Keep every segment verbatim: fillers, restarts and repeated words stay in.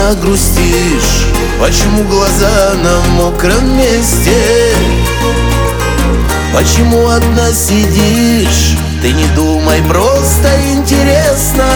постоянно грустишь? Почему глаза на мокром месте? Почему одна сидишь? Ты не думай, просто интересно.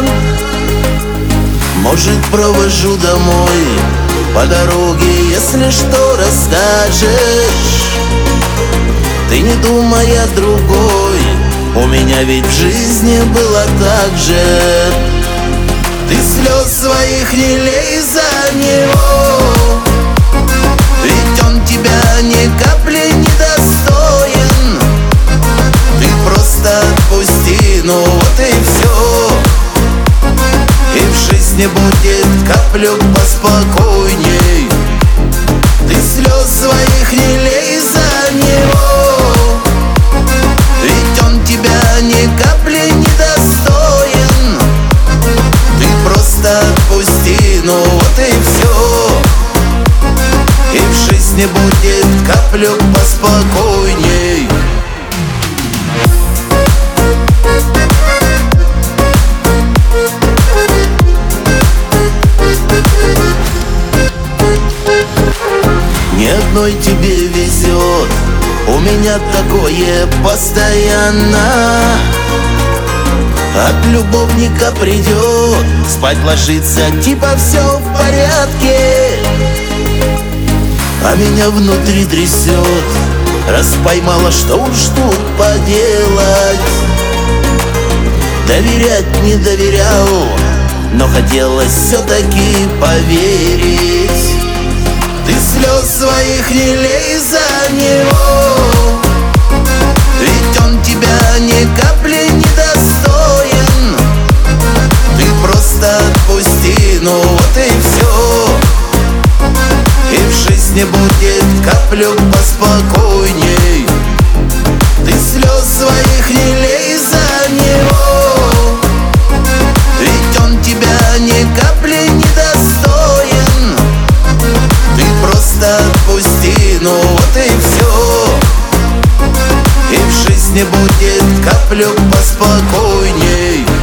Может, провожу домой по дороге, если что расскажешь. Ты не думай о другой, у меня ведь в жизни было так же. Ты слез своих не лей за него, ведь он тебя ни капли не достоин. Ты просто отпусти, ну вот и все, и в жизни будет каплю поспокойней. Ты слез своих не лей за него, ведь он тебя ни капли не достоин. Ты просто отпусти, ну вот и все, и в жизни будет каплю поспокойней. Ни одной тебе везет, у меня такое постоянно. От любовника придет, спать ложится, типа все в порядке, а меня внутри трясет. Раз поймала, что уж тут поделать. Доверять не доверял, но хотелось все-таки поверить. Ты слез своих не лей за него, ведь он тебя ни капли не достоин. Ты просто отпусти, ну вот и все, и в жизни будет каплю поспокойней. Ты слез своих не лей за него, ведь он тебя ни капли не достоин. Ты просто отпусти, ну вот и все, и в жизни будет каплю поспокойней.